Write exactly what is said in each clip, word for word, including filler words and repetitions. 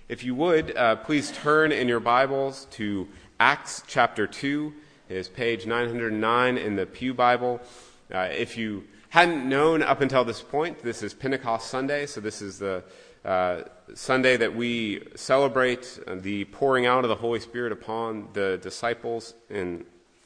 If you would, uh, please turn in your Bibles to Acts chapter two. It is page nine hundred nine in the Pew Bible. Uh, if you hadn't known up until this point, this is Pentecost Sunday, so this is the uh, Sunday that we celebrate the pouring out of the Holy Spirit upon the disciples in,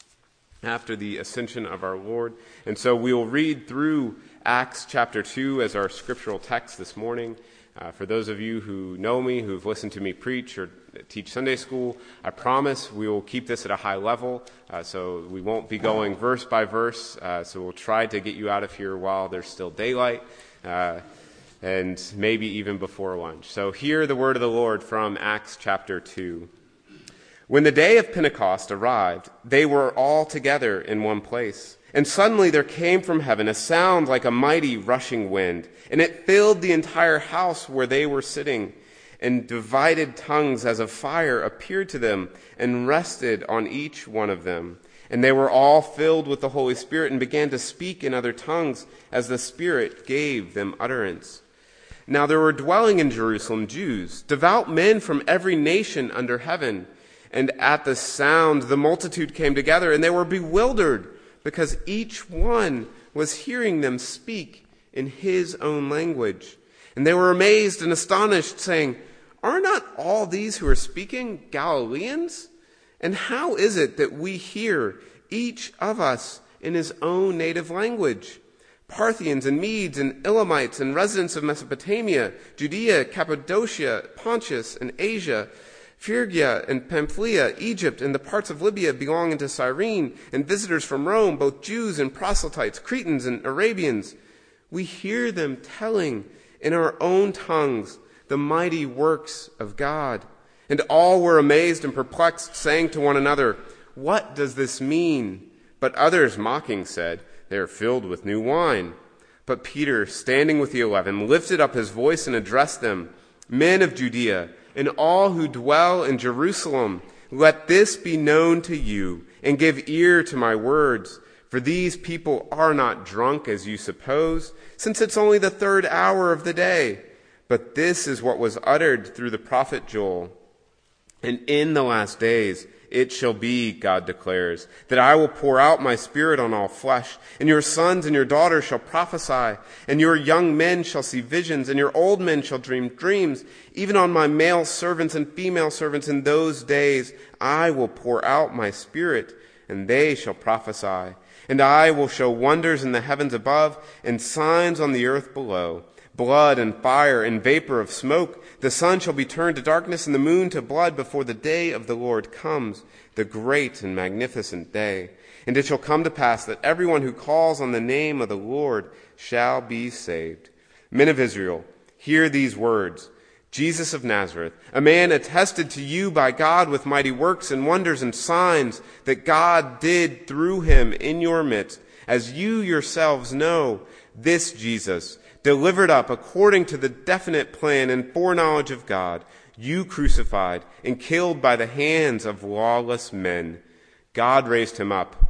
after the ascension of our Lord. And so we will read through Acts chapter two as our scriptural text this morning. Uh, for those of you who know me, who've listened to me preach or teach Sunday school, I promise we will keep this at a high level, uh, so we won't be going verse by verse, uh, so we'll try to get you out of here while there's still daylight, uh, and maybe even before lunch. So hear the word of the Lord from Acts chapter two. When the day of Pentecost arrived, they were all together in one place. And suddenly there came from heaven a sound like a mighty rushing wind, and it filled the entire house where they were sitting. And divided tongues as of fire appeared to them and rested on each one of them. And they were all filled with the Holy Spirit and began to speak in other tongues as the Spirit gave them utterance. Now there were dwelling in Jerusalem Jews, devout men from every nation under heaven. And at the sound the multitude came together, and they were bewildered, because each one was hearing them speak in his own language. And they were amazed and astonished, saying, "Are not all these who are speaking Galileans? And how is it that we hear, each of us in his own native language? Parthians and Medes and Elamites and residents of Mesopotamia, Judea, Cappadocia, Pontus and Asia, Phrygia and Pamphylia, Egypt, and the parts of Libya belonging to Cyrene, and visitors from Rome, both Jews and proselytes, Cretans and Arabians. We hear them telling in our own tongues the mighty works of God." And all were amazed and perplexed, saying to one another, "What does this mean?" But others, mocking, said, "They are filled with new wine." But Peter, standing with the eleven, lifted up his voice and addressed them, "Men of Judea, and all who dwell in Jerusalem, let this be known to you, and give ear to my words. For these people are not drunk as you suppose, since it's only the third hour of the day. But this is what was uttered through the prophet Joel. And in the last days it shall be, God declares, that I will pour out my Spirit on all flesh, and your sons and your daughters shall prophesy, and your young men shall see visions, and your old men shall dream dreams. Even on my male servants and female servants in those days I will pour out my Spirit, and they shall prophesy. And I will show wonders in the heavens above, and signs on the earth below, blood and fire and vapor of smoke. The sun shall be turned to darkness and the moon to blood before the day of the Lord comes, the great and magnificent day. And it shall come to pass that everyone who calls on the name of the Lord shall be saved. Men of Israel, hear these words. Jesus of Nazareth, a man attested to you by God with mighty works and wonders and signs that God did through him in your midst, as you yourselves know, this Jesus, delivered up according to the definite plan and foreknowledge of God, you crucified and killed by the hands of lawless men. God raised him up,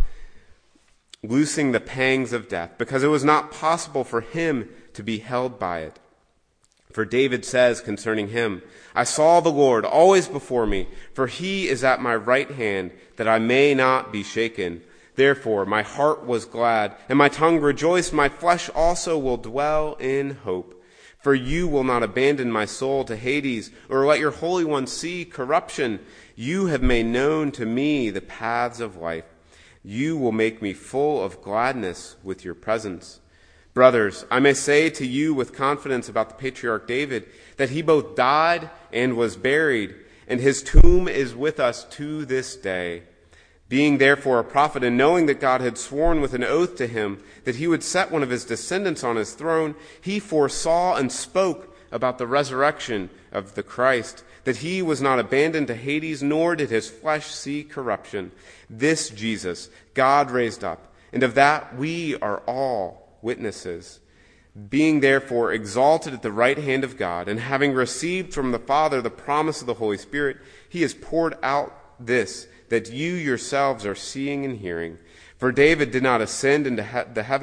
loosing the pangs of death, because it was not possible for him to be held by it. For David says concerning him, I saw the Lord always before me, for he is at my right hand, that I may not be shaken. Therefore my heart was glad, and my tongue rejoiced. My flesh also will dwell in hope. For you will not abandon my soul to Hades, or let your Holy One see corruption. You have made known to me the paths of life. You will make me full of gladness with your presence. Brothers, I may say to you with confidence about the patriarch David, that he both died and was buried, and his tomb is with us to this day. Being therefore a prophet, and knowing that God had sworn with an oath to him that he would set one of his descendants on his throne, he foresaw and spoke about the resurrection of the Christ, that he was not abandoned to Hades, nor did his flesh see corruption. This Jesus God raised up, and of that we are all witnesses. Being therefore exalted at the right hand of God, and having received from the Father the promise of the Holy Spirit, he has poured out this, that you yourselves are seeing and hearing. For David did not ascend into he- the heavens,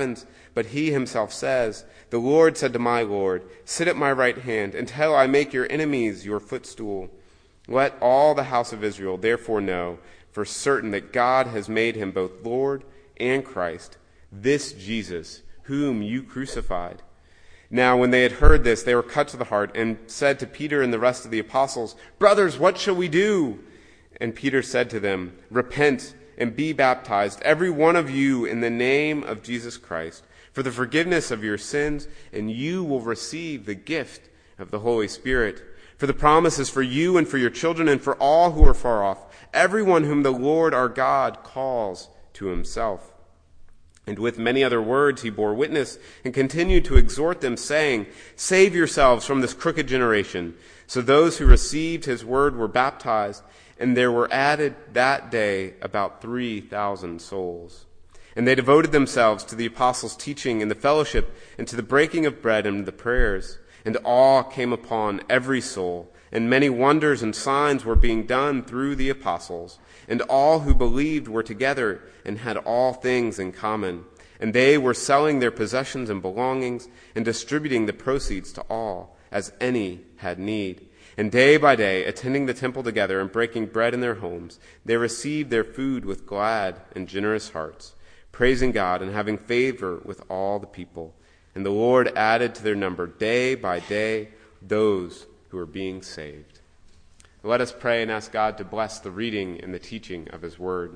but he himself says, "The Lord said to my Lord, sit at my right hand until I make your enemies your footstool." Let all the house of Israel therefore know for certain that God has made him both Lord and Christ, this Jesus, whom you crucified. Now when they had heard this, they were cut to the heart and said to Peter and the rest of the apostles, "Brothers, what shall we do?" And Peter said to them, "Repent and be baptized, every one of you, in the name of Jesus Christ, for the forgiveness of your sins, and you will receive the gift of the Holy Spirit. For the promise is for you and for your children and for all who are far off, everyone whom the Lord our God calls to himself." And with many other words he bore witness and continued to exhort them, saying, "Save yourselves from this crooked generation." So those who received his word were baptized, and there were added that day about three thousand souls. And they devoted themselves to the apostles' teaching and the fellowship and to the breaking of bread and the prayers. And awe came upon every soul, and many wonders and signs were being done through the apostles. And all who believed were together and had all things in common. And they were selling their possessions and belongings and distributing the proceeds to all, as any had need. And day by day, attending the temple together and breaking bread in their homes, they received their food with glad and generous hearts, praising God and having favor with all the people. And the Lord added to their number day by day those who were being saved. Let us pray and ask God to bless the reading and the teaching of his word.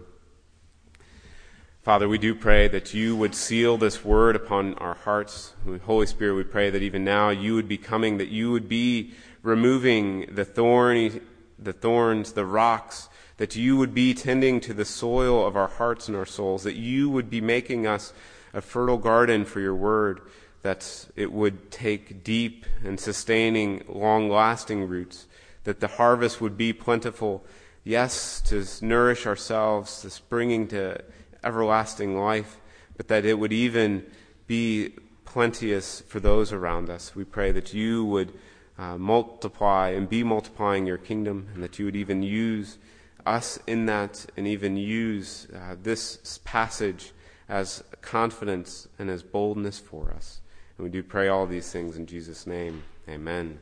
Father, we do pray that you would seal this word upon our hearts. Holy Spirit, we pray that even now you would be coming, that you would be removing the thorny, the thorns, the rocks, that you would be tending to the soil of our hearts and our souls, that you would be making us a fertile garden for your word, that it would take deep and sustaining, long-lasting roots, that the harvest would be plentiful, yes, to nourish ourselves, to springing to everlasting life, but that it would even be plenteous for those around us. We pray that you would uh, multiply and be multiplying your kingdom, and that you would even use us in that, and even use uh, this passage as confidence and as boldness for us. And we do pray all these things in Jesus' name. Amen.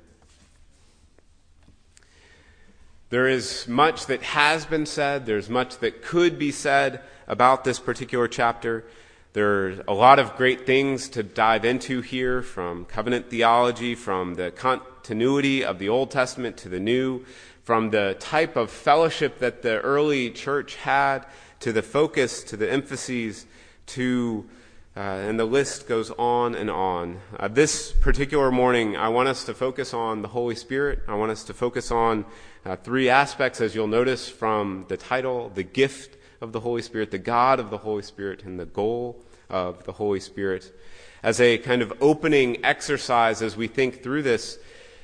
There is much that has been said. There's much that could be said about this particular chapter. There's a lot of great things to dive into here, from covenant theology, from the continuity of the Old Testament to the New, from the type of fellowship that the early church had, to the focus, to the emphases, to Uh, and the list goes on and on. Uh, this particular morning, I want us to focus on the Holy Spirit. I want us to focus on uh, three aspects, as you'll notice from the title: the gift of the Holy Spirit, the God of the Holy Spirit, and the goal of the Holy Spirit. As a kind of opening exercise as we think through this,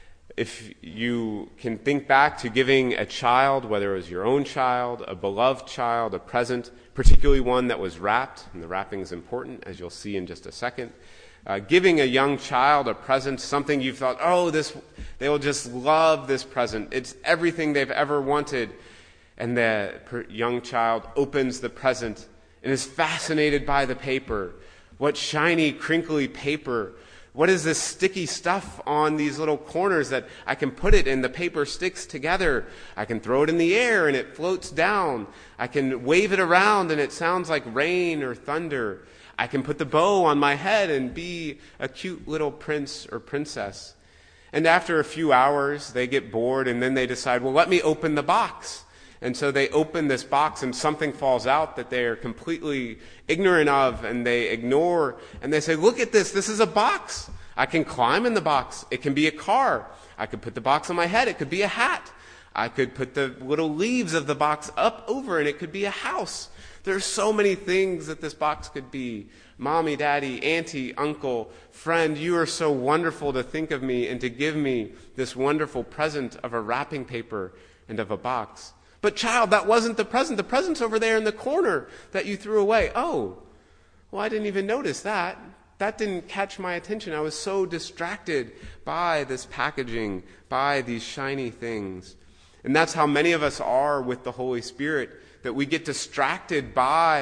if you can think back to giving a child, whether it was your own child, a beloved child, a present, particularly one that was wrapped, and the wrapping is important, as you'll see in just a second. Uh, giving a young child a present, something you've thought, oh, this, they will just love this present. It's everything they've ever wanted. And the per- young child opens the present and is fascinated by the paper. What shiny, crinkly paper. What is this sticky stuff on these little corners that I can put it and the paper sticks together? I can throw it in the air and it floats down. I can wave it around and it sounds like rain or thunder. I can put the bow on my head and be a cute little prince or princess. And after a few hours, they get bored and then they decide, well, let me open the box. And so they open this box and something falls out that they are completely ignorant of and they ignore. And they say, look at this. This is a box. I can climb in the box. It can be a car. I could put the box on my head. It could be a hat. I could put the little leaves of the box up over and it could be a house. There's so many things that this box could be. Mommy, daddy, auntie, uncle, friend, you are so wonderful to think of me and to give me this wonderful present of a wrapping paper and of a box. But child, that wasn't the present. The present's over there in the corner that you threw away. Oh, well, I didn't even notice that. That didn't catch my attention. I was so distracted by this packaging, by these shiny things. And that's how many of us are with the Holy Spirit, that we get distracted by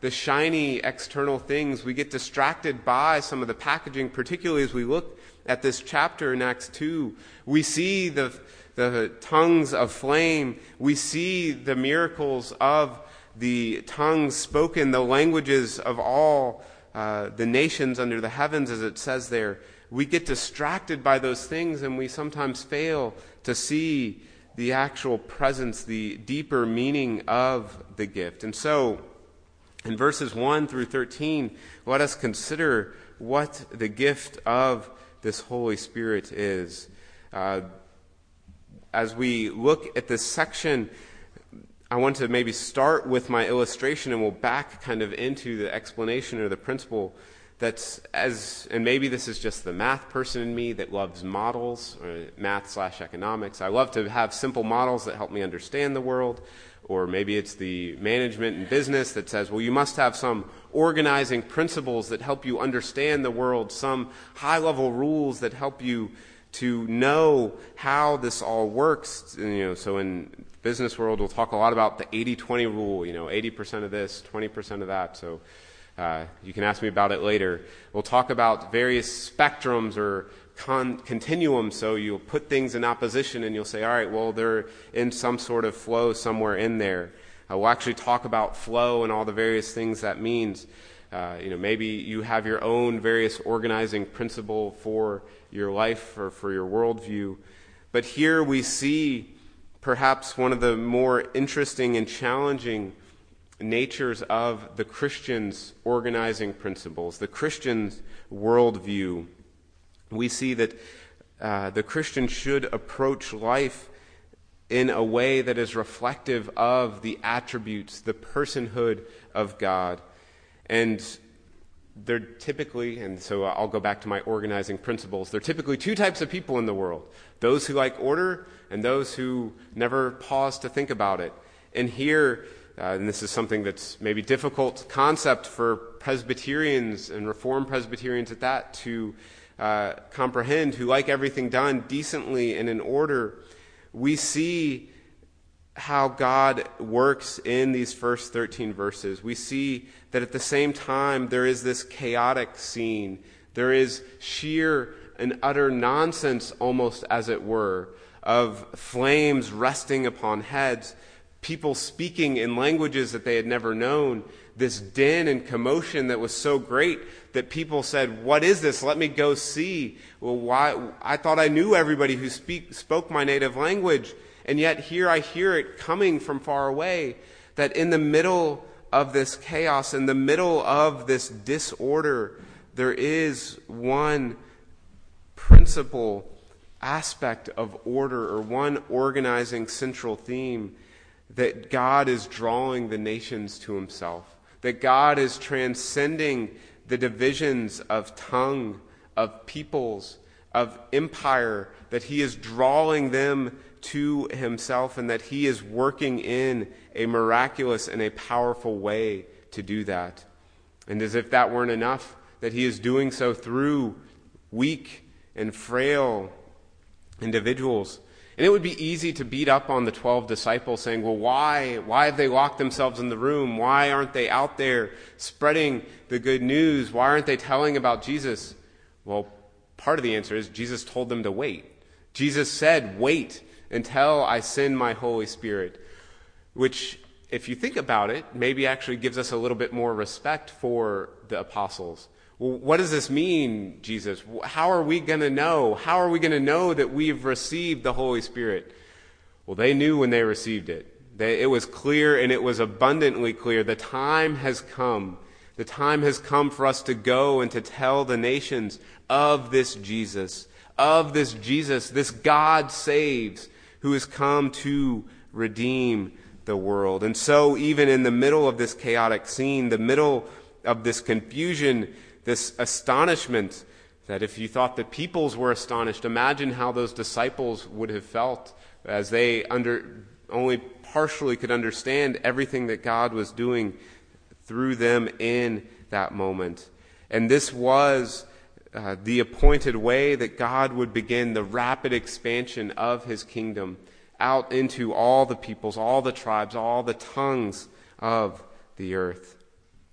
the shiny external things. We get distracted by some of the packaging, particularly as we look at this chapter in Acts two. We see the, the tongues of flame. We see the miracles of the tongues spoken, the languages of all uh, the nations under the heavens, as it says there. We get distracted by those things, and we sometimes fail to see the actual presence, the deeper meaning of the gift. And so, in verses one through thirteen, let us consider what the gift of this Holy Spirit is. Uh, as we look at this section, I want to maybe start with my illustration, and we'll back kind of into the explanation or the principle that's as, and maybe this is just the math person in me that loves models, or math slash economics. I love to have simple models that help me understand the world. Or maybe it's the management and business that says, well, you must have some organizing principles that help you understand the world, some high-level rules that help you to know how this all works. And, you know, so in business world, we'll talk a lot about the eighty twenty rule, you know, eighty percent of this, twenty percent of that. So uh, you can ask me about it later. We'll talk about various spectrums or Con- continuum, so you'll put things in opposition and you'll say, all right, well, they're in some sort of flow somewhere in there. Uh, we'll actually talk about flow and all the various things that means. Uh, you know, maybe you have your own various organizing principle for your life or for your worldview. But here we see perhaps one of the more interesting and challenging natures of the Christian's organizing principles, the Christian's worldview. We see that uh, the Christian should approach life in a way that is reflective of the attributes, the personhood of God. And they're typically, and so I'll go back to my organizing principles, there are typically two types of people in the world. Those who like order and those who never pause to think about it. And here, uh, and this is something that's maybe difficult concept for Presbyterians and Reformed Presbyterians at that to Uh, comprehend, who like everything done decently and in order, we see how God works in these first thirteen verses. We see that at the same time there is this chaotic scene. There is sheer and utter nonsense, almost as it were, of flames resting upon heads, people speaking in languages that they had never known, this din and commotion that was so great that people said, what is this? Let me go see. Well, why? I thought I knew everybody who speak, spoke my native language, and yet here I hear it coming from far away, that in the middle of this chaos, in the middle of this disorder, there is one principal aspect of order, or one organizing central theme, that God is drawing the nations to himself, that God is transcending the divisions of tongue, of peoples, of empire, that he is drawing them to himself, and that he is working in a miraculous and a powerful way to do that. And as if that weren't enough, that he is doing so through weak and frail individuals. And it would be easy to beat up on the twelve disciples saying, well, why? Why have they locked themselves in the room? Why aren't they out there spreading the good news? Why aren't they telling about Jesus? Well, part of the answer is Jesus told them to wait. Jesus said, wait until I send my Holy Spirit, which, if you think about it, maybe actually gives us a little bit more respect for the apostles. Well, what does this mean, Jesus? How are we going to know? How are we going to know that we've received the Holy Spirit? Well, they knew when they received it. They, it was clear, and it was abundantly clear. The time has come. The time has come for us to go and to tell the nations of this Jesus, of this Jesus, this God saves, who has come to redeem the world. And so, even in the middle of this chaotic scene, the middle of this confusion, this astonishment, that if you thought the peoples were astonished, imagine how those disciples would have felt as they under only partially could understand everything that God was doing through them in that moment. And this was uh, the appointed way that God would begin the rapid expansion of his kingdom out into all the peoples, all the tribes, all the tongues of the earth.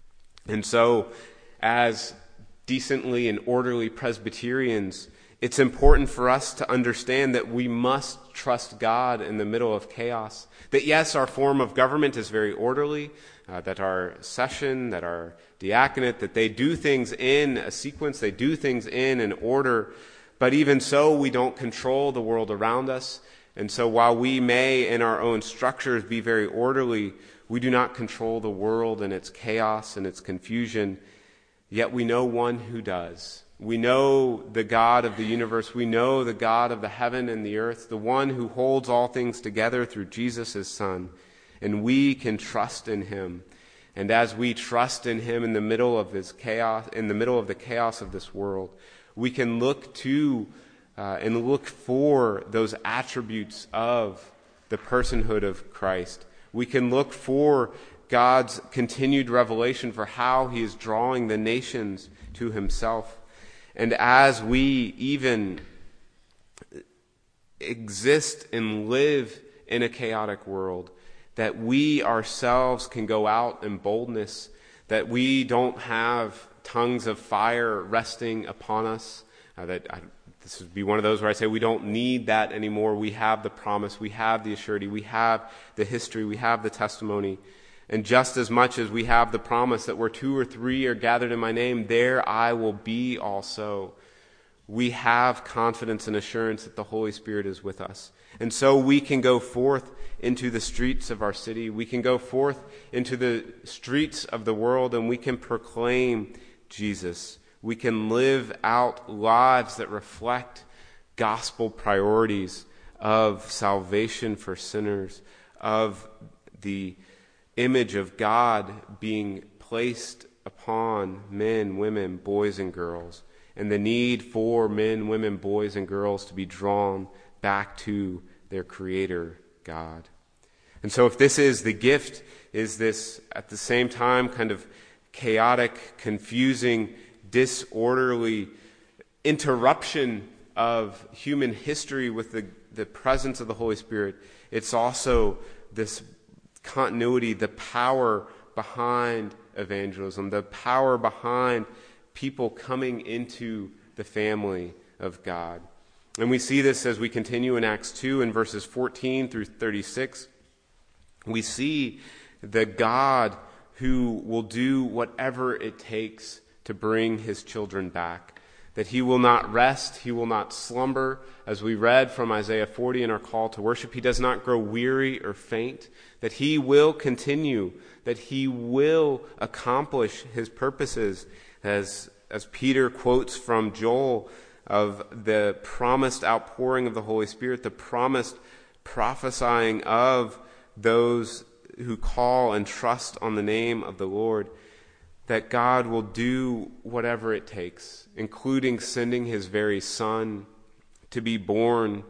And so, as decently and orderly Presbyterians, it's important for us to understand that we must trust God in the middle of chaos. That yes, our form of government is very orderly, uh, that our session, that our diaconate, that they do things in a sequence, they do things in an order, but even so, we don't control the world around us. And so while we may, in our own structures, be very orderly, we do not control the world and its chaos and its confusion, yet we know one who does. We know the God of the universe. We know the God of the heaven and the earth, the one who holds all things together through Jesus, his Son. And we can trust in him. And as we trust in him in the middle of his chaos, in the middle of the chaos of this world, we can look to uh, and look for those attributes of the personhood of Christ. We can look for God's continued revelation for how he is drawing the nations to himself. And as we even exist and live in a chaotic world, that we ourselves can go out in boldness, that we don't have tongues of fire resting upon us. Uh, that I, this would be one of those where I say we don't need that anymore. We have the promise, we have the assurity, we have the history, we have the testimony. And just as much as we have the promise that where two or three are gathered in my name, there I will be also. We have confidence and assurance that the Holy Spirit is with us. And so we can go forth into the streets of our city. We can go forth into the streets of the world, and we can proclaim Jesus. We can live out lives that reflect gospel priorities of salvation for sinners, of the image of God being placed upon men, women, boys, and girls, and the need for men, women, boys, and girls to be drawn back to their Creator, God. And so if this is the gift, is this at the same time kind of chaotic, confusing, disorderly interruption of human history with the, the presence of the Holy Spirit, it's also this continuity, the power behind evangelism, the power behind people coming into the family of God. And we see this as we continue in Acts two in verses fourteen through thirty-six. We see the God who will do whatever it takes to bring his children back. That he will not rest, he will not slumber. As we read from Isaiah forty in our call to worship, he does not grow weary or faint. That he will continue, that he will accomplish his purposes. As, as Peter quotes from Joel of the promised outpouring of the Holy Spirit, the promised prophesying of those who call and trust on the name of the Lord, that God will do whatever it takes, including sending his very Son to be born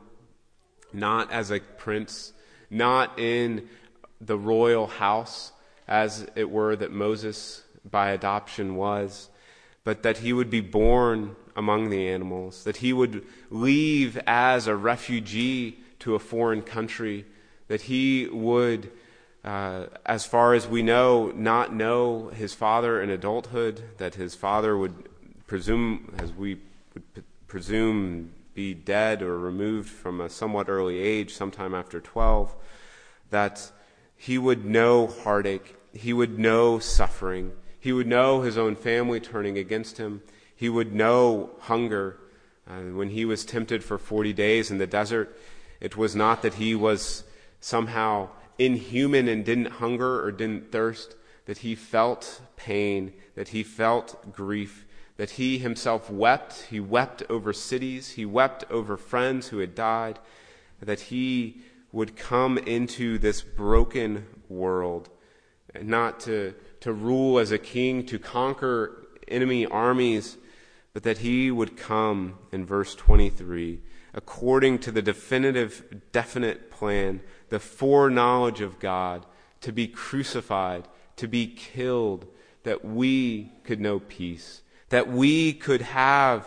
not as a prince, not in the royal house, as it were, that Moses by adoption was, but that he would be born among the animals, that he would leave as a refugee to a foreign country, that he would, uh, as far as we know, not know his father in adulthood, that his father would presume, as we would p- presume, be dead or removed from a somewhat early age, sometime after twelve, that he would know heartache, he would know suffering, he would know his own family turning against him, he would know hunger. Uh, when he was tempted for forty days in the desert, it was not that he was somehow inhuman and didn't hunger or didn't thirst, that he felt pain, that he felt grief, that he himself wept. He wept over cities, he wept over friends who had died, that he would come into this broken world, not to, to rule as a king, to conquer enemy armies, but that he would come, in verse twenty-three, according to the definitive, definite plan, the foreknowledge of God, to be crucified, to be killed, that we could know peace, that we could have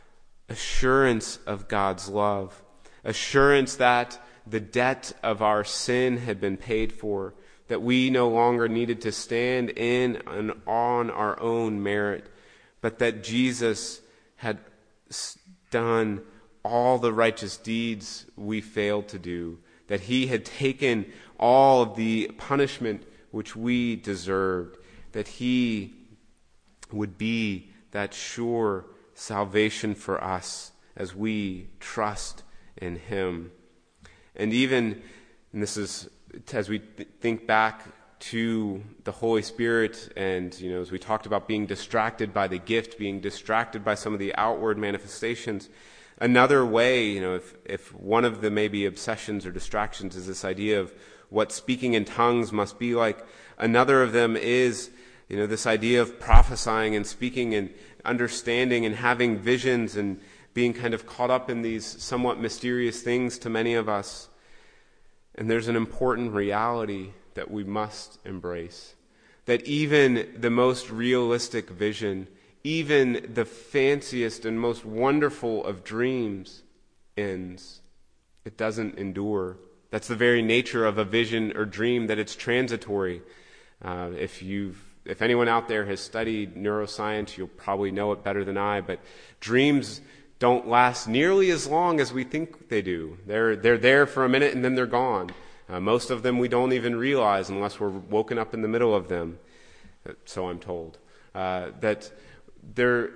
assurance of God's love, assurance that the debt of our sin had been paid for, that we no longer needed to stand in and on our own merit, but that Jesus had done all the righteous deeds we failed to do, that he had taken all of the punishment which we deserved, that he would be that sure salvation for us as we trust in him. And even, and this is as we th- think back to the Holy Spirit, and you know, as we talked about being distracted by the gift, being distracted by some of the outward manifestations, another way, you know, if, if one of the maybe obsessions or distractions is this idea of what speaking in tongues must be like, another of them is, you know, this idea of prophesying and speaking and understanding and having visions and being kind of caught up in these somewhat mysterious things to many of us. And there's an important reality that we must embrace, that even the most realistic vision, even the fanciest and most wonderful of dreams ends. It doesn't endure. That's the very nature of a vision or dream, that it's transitory. Uh, if you've, if anyone out there has studied neuroscience, you'll probably know it better than I, but dreams don't last nearly as long as we think they do. They're, they're there for a minute and then they're gone. Uh, most of them we don't even realize unless we're woken up in the middle of them. So I'm told. Uh, that they're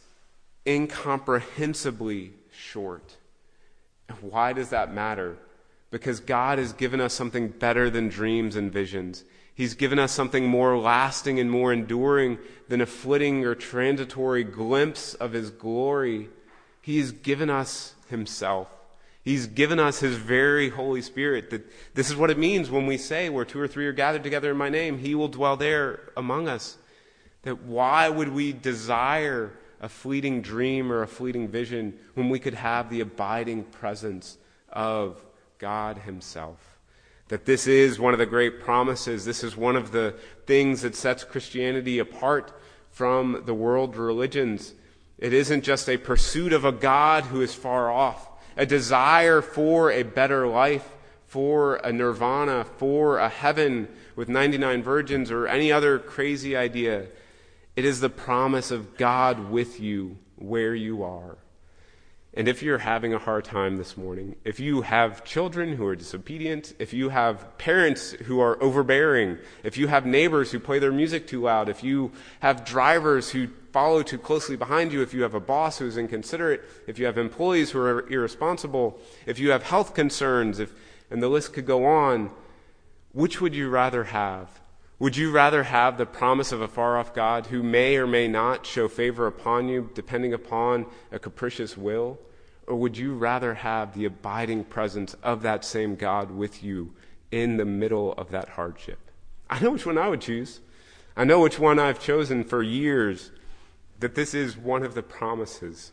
incomprehensibly short. Why does that matter? Because God has given us something better than dreams and visions. He's given us something more lasting and more enduring than a flitting or transitory glimpse of his glory. He has given us himself. He's given us his very Holy Spirit. That this is what it means when we say, where two or three are gathered together in my name, he will dwell there among us. That why would we desire a fleeting dream or a fleeting vision when we could have the abiding presence of God himself? That this is one of the great promises. This is one of the things that sets Christianity apart from the world religions. It isn't just a pursuit of a God who is far off, a desire for a better life, for a nirvana, for a heaven with ninety-nine virgins or any other crazy idea. It is the promise of God with you where you are. And if you're having a hard time this morning, if you have children who are disobedient, if you have parents who are overbearing, if you have neighbors who play their music too loud, if you have drivers who follow too closely behind you, if you have a boss who's inconsiderate, if you have employees who are irresponsible, if you have health concerns, if, and the list could go on, which would you rather have? Would you rather have the promise of a far-off God who may or may not show favor upon you depending upon a capricious will? Or would you rather have the abiding presence of that same God with you in the middle of that hardship? I know which one I would choose. I know which one I've chosen for years, that this is one of the promises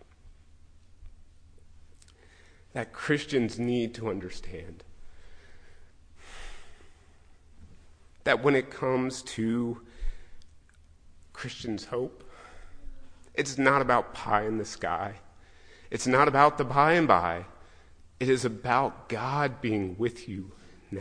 that Christians need to understand. That when it comes to Christians' hope, it's not about pie in the sky. It's not about the by and by. It is about God being with you now.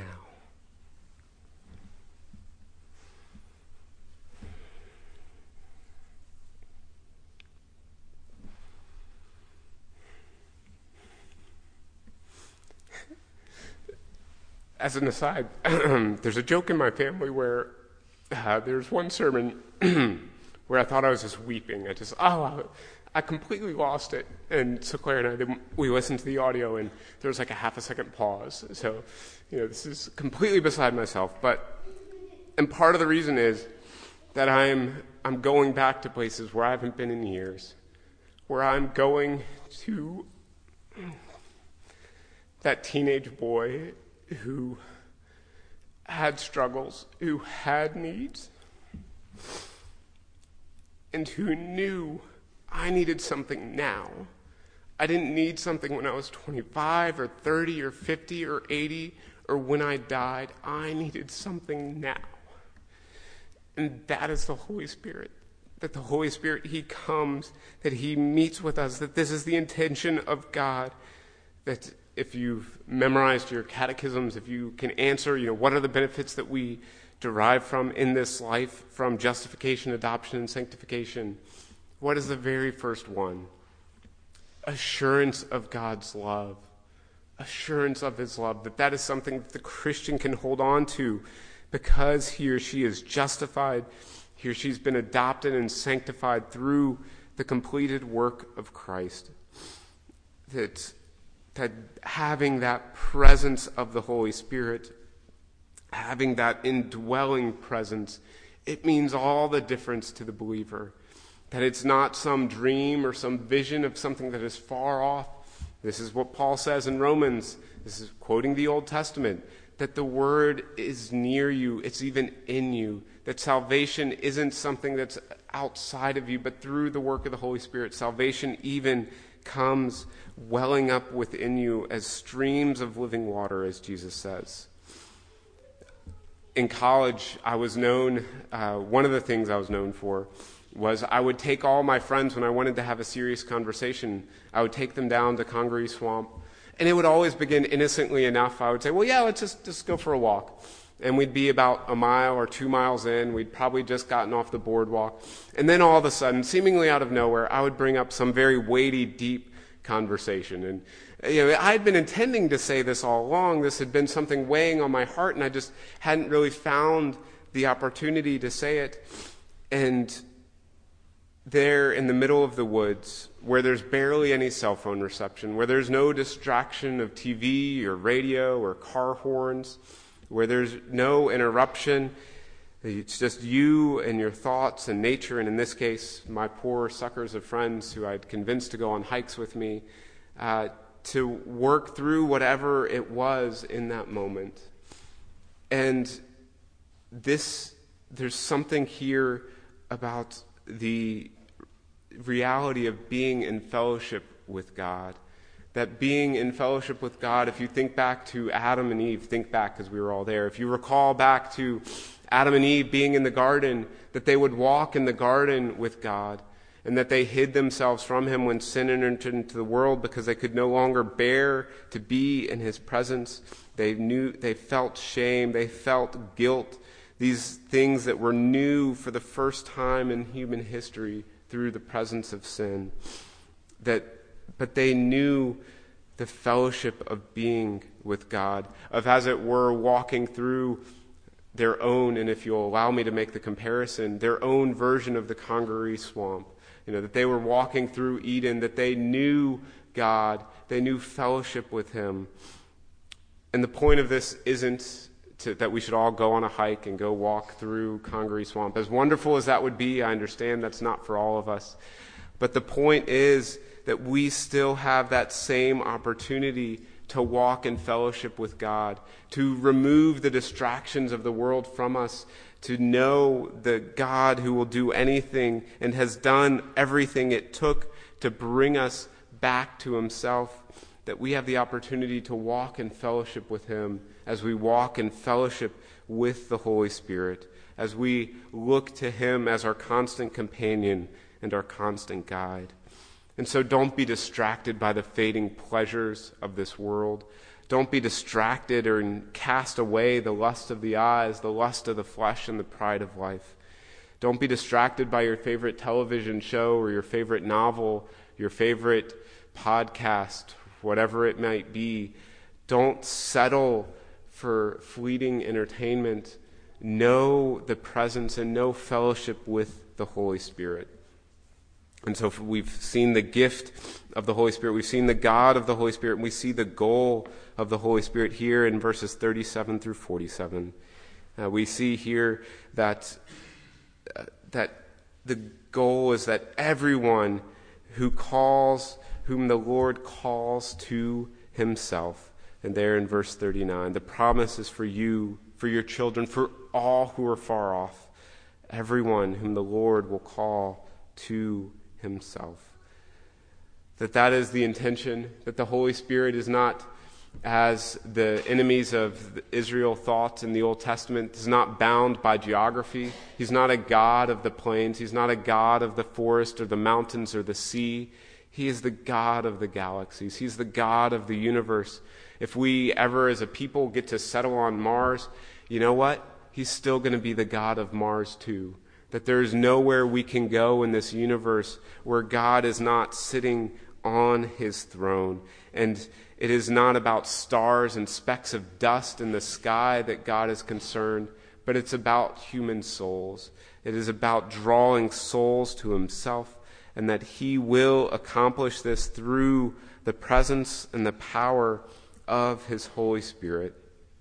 As an aside, there's a joke in my family where uh, there's one sermon where I thought I was just weeping. I just, oh, I, I completely lost it. And so Claire and I, they, we listened to the audio, and there was like a half a second pause. So, you know, this is completely beside myself. But, and part of the reason is that I'm I'm going back to places where I haven't been in years, where I'm going to that teenage boy who had struggles, who had needs, and who knew I needed something now. I didn't need something when I was twenty-five or thirty or fifty or eighty or when I died. I needed something now. And that is the Holy Spirit. That the Holy Spirit, he comes, that he meets with us, that this is the intention of God, that if you've memorized your catechisms, if you can answer, you know, what are the benefits that we derive from in this life, from justification, adoption, and sanctification, what is the very first one? Assurance of God's love. Assurance of his love, that that is something that the Christian can hold on to because he or she is justified, he or she's been adopted and sanctified through the completed work of Christ. That, that having that presence of the Holy Spirit, having that indwelling presence, it means all the difference to the believer. That it's not some dream or some vision of something that is far off. This is what Paul says in Romans. This is quoting the Old Testament, that the word is near you. It's even in you. That salvation isn't something that's outside of you, but through the work of the Holy Spirit, salvation even comes welling up within you as streams of living water, as Jesus says. In college, I was known, uh, one of the things I was known for was I would take all my friends when I wanted to have a serious conversation. I would take them down to Congaree Swamp, and it would always begin innocently enough. I would say, well, yeah, let's just, just go for a walk. And we'd be about a mile or two miles in. We'd probably just gotten off the boardwalk. And then all of a sudden, seemingly out of nowhere, I would bring up some very weighty, deep conversation. And you know, I had been intending to say this all along. This had been something weighing on my heart, and I just hadn't really found the opportunity to say it. And there in the middle of the woods, where there's barely any cell phone reception, where there's no distraction of T V or radio or car horns, where there's no interruption, it's just you and your thoughts and nature, and in this case, my poor suckers of friends who I'd convinced to go on hikes with me, uh, to work through whatever it was in that moment. And this, there's something here about the reality of being in fellowship with God. That being in fellowship with God, if you think back to Adam and Eve, think back because we were all there. If you recall back to Adam and Eve being in the garden, that they would walk in the garden with God, and that they hid themselves from him when sin entered into the world because they could no longer bear to be in his presence. They knew, they felt shame, they felt guilt, these things that were new for the first time in human history through the presence of sin. That, but they knew the fellowship of being with God, of, as it were, walking through their own, and if you'll allow me to make the comparison, their own version of the Congaree Swamp. You know, that they were walking through Eden, that they knew God, they knew fellowship with him. And the point of this isn't to, that we should all go on a hike and go walk through Congaree Swamp. As wonderful as that would be, I understand that's not for all of us. But the point is that we still have that same opportunity to walk in fellowship with God, to remove the distractions of the world from us, to know the God who will do anything and has done everything it took to bring us back to himself, that we have the opportunity to walk in fellowship with him as we walk in fellowship with the Holy Spirit, as we look to him as our constant companion and our constant guide. And so don't be distracted by the fading pleasures of this world. Don't be distracted or cast away the lust of the eyes, the lust of the flesh, and the pride of life. Don't be distracted by your favorite television show or your favorite novel, your favorite podcast, whatever it might be. Don't settle for fleeting entertainment. Know the presence and know fellowship with the Holy Spirit. And so we've seen the gift of the Holy Spirit. We've seen the God of the Holy Spirit. And we see the goal of the Holy Spirit here in verses thirty-seven through forty-seven. Uh, we see here that, uh, that the goal is that everyone who calls, whom the Lord calls to himself. And there in verse thirty-nine, the promise is for you, for your children, for all who are far off. Everyone whom the Lord will call to himself. That that is the intention, that the Holy Spirit is not, as the enemies of Israel thought in the Old Testament, is not bound by geography. He's not a God of the plains. He's not a God of the forest or the mountains or the sea. He is the God of the galaxies. He's the God of the universe. If we ever as a people get to settle on Mars, you know what? He's still going to be the God of Mars too. That there is nowhere we can go in this universe where God is not sitting on his throne. And it is not about stars and specks of dust in the sky that God is concerned, but it's about human souls. It is about drawing souls to himself, and that he will accomplish this through the presence and the power of his Holy Spirit.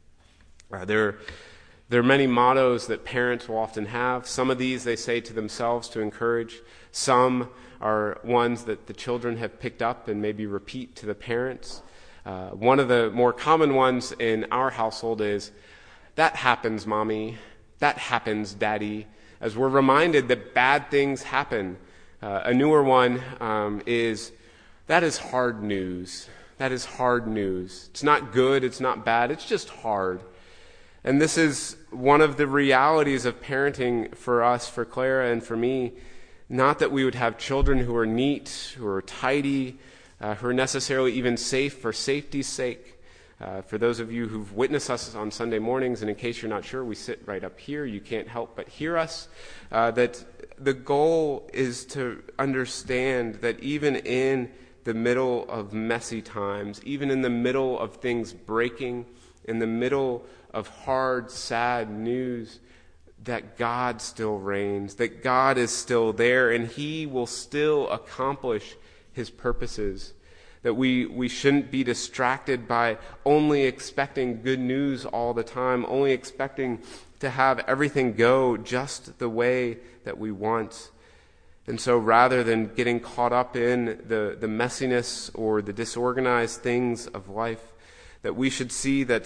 Uh, there, there are many mottos that parents will often have. Some of these they say to themselves to encourage. Some are ones that the children have picked up and maybe repeat to the parents. Uh, one of the more common ones in our household is, "That happens, Mommy. That happens, Daddy," as we're reminded that bad things happen. Uh, a newer one um, is, "That is hard news. That is hard news. It's not good, it's not bad, it's just hard." And this is one of the realities of parenting for us, for Clara and for me. Not that we would have children who are neat, who are tidy, uh, who are necessarily even safe for safety's sake. Uh, for those of you who've witnessed us on Sunday mornings, and in case you're not sure, we sit right up here. You can't help but hear us. Uh, that the goal is to understand that even in the middle of messy times, even in the middle of things breaking, in the middle of hard, sad news, that God still reigns, that God is still there, and he will still accomplish his purposes. That we, we shouldn't be distracted by only expecting good news all the time, only expecting to have everything go just the way that we want. And so rather than getting caught up in the, the messiness or the disorganized things of life, that we should see that,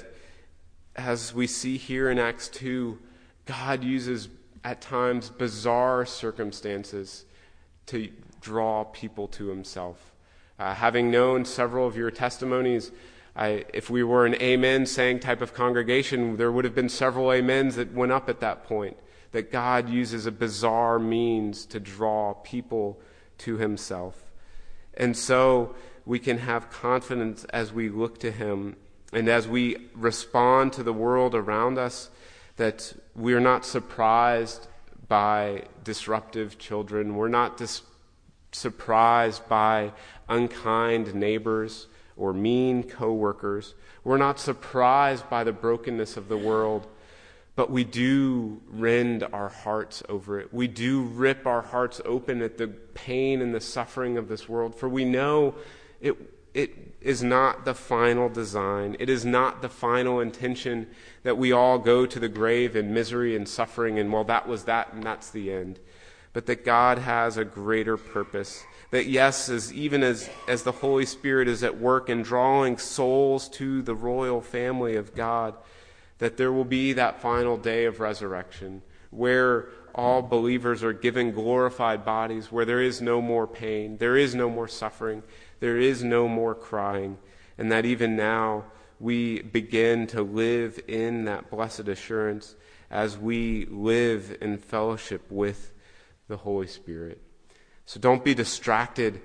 as we see here in Acts two, God uses at times bizarre circumstances to draw people to himself. Uh, having known several of your testimonies, I, if we were an amen saying type of congregation, there would have been several amens that went up at that point. That God uses a bizarre means to draw people to himself. And so we can have confidence as we look to him and as we respond to the world around us, that we're not surprised by disruptive children. We're not dis- surprised by unkind neighbors or mean coworkers. We're not surprised by the brokenness of the world, but we do rend our hearts over it. We do rip our hearts open at the pain and the suffering of this world, for we know it it is not the final design. It is not the final intention that we all go to the grave in misery and suffering, and well, that was that, and that's the end. But that God has a greater purpose. That yes, as even as, as the Holy Spirit is at work in drawing souls to the royal family of God, that there will be that final day of resurrection where all believers are given glorified bodies, where there is no more pain, there is no more suffering, there is no more crying, and that even now we begin to live in that blessed assurance as we live in fellowship with the Holy Spirit. So don't be distracted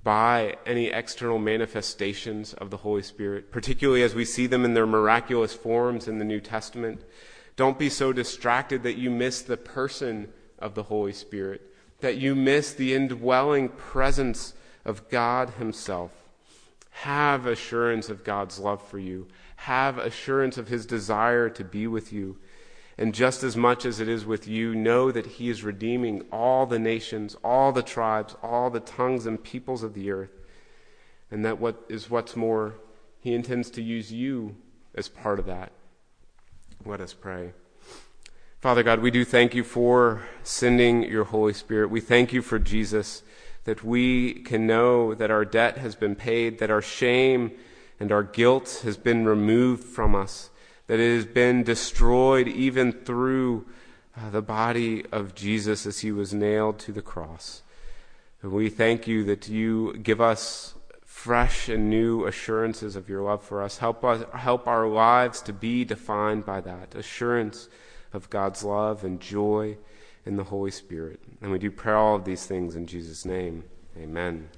by any external manifestations of the Holy Spirit, particularly as we see them in their miraculous forms in the New Testament. Don't be so distracted that you miss the person of the Holy Spirit, that you miss the indwelling presence of God himself. Have assurance of God's love for you. Have assurance of his desire to be with you. And just as much as it is with you, know that he is redeeming all the nations, all the tribes, all the tongues and peoples of the earth. And that what is what's more, he intends to use you as part of that. Let us pray. Father God, we do thank you for sending your Holy Spirit. We thank you for Jesus, that we can know that our debt has been paid, that our shame and our guilt has been removed from us, that it has been destroyed even through uh, the body of Jesus as he was nailed to the cross. And we thank you that you give us fresh and new assurances of your love for us. Help us, help our lives to be defined by that assurance of God's love and joy in the Holy Spirit. And we do pray all of these things in Jesus' name. Amen.